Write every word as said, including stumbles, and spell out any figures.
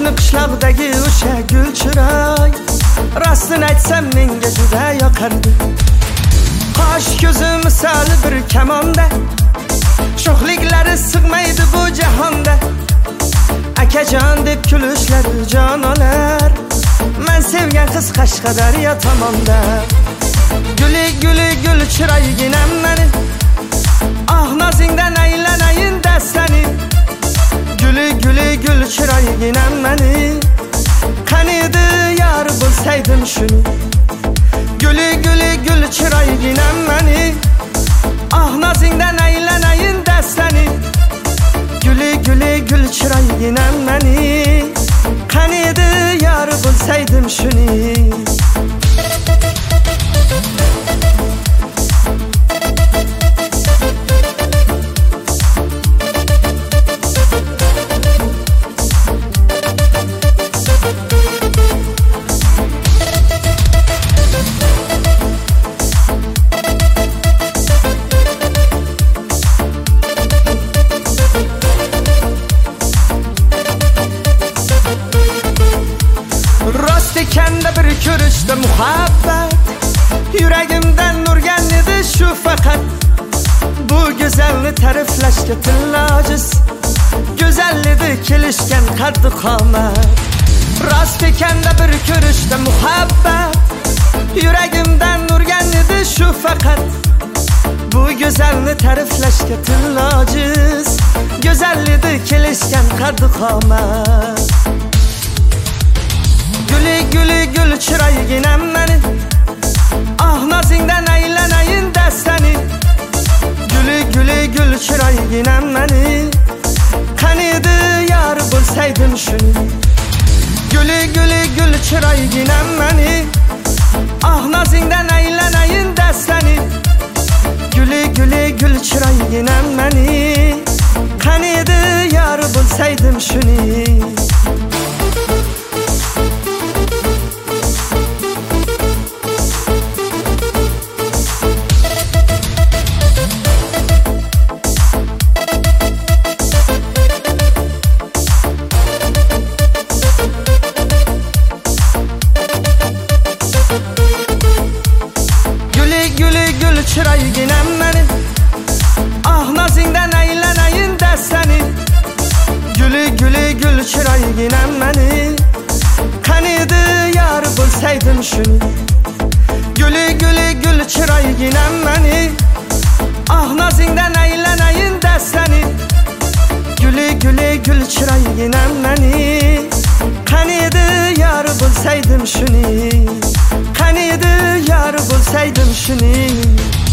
Seni qishloqdagi o'sha gul chiroy rostini aytsam menga juda yoqardi. Qosh ko'zi misoli bir kamonda, sho'xliklari sig'maydi bu jahonda. Akajon deb kulishlari jon olar, men sevgan qiz Qashqadaryo tomonda. Guli guli gul chiroyginam meni, ah nozingdan aylanayin dastani. Guli guli gul chiroyginam meni, qaniydi yor bo'lsaydim shuni. Guli guli gul chiroyginam meni, ah nozingdan aylanayin dastani. Guli guli gul chiroyginam meni, qaniydi yor bo'lsaydim shuni. Kanda bir ko'rishda muhabbat, yuragimdan urgan edi shu faqat. Bu go'zalni ta'riflashga tillajiz, go'zal edi kelishgan qaddi qomat. Rost ekanda bir ko'rishda muhabbat, yuragimdan urgan edi shu faqat. Bu go'zalni ta'riflashga tillajiz, go'zal edi kelishgan qaddi qomat. Guli guli gul chiroyginam meni, ah nozingdan aylanayin dastani. Guli guli gul chiroyginam meni, qaniydi yor bo'lsaydim shuni. Guli guli gul chiroyginam meni, ah nozingdan aylanayin dastani. Guli guli gul chiroyginam meni, qaniydi yor bo'lsaydim shuni. Chiroyginam meni, ah nozingdan aylanayin dastani. Guli guli gul chiroyginam meni, qaniydi yor bo'lsaydim shuni. Guli guli gul chiroyginam meni, ah nozingdan aylanayin dastani. Guli guli gul chiroyginam meni, qaniydi yor bo'lsaydim shuni. Qaniydi yor bo'lsaydim shuni.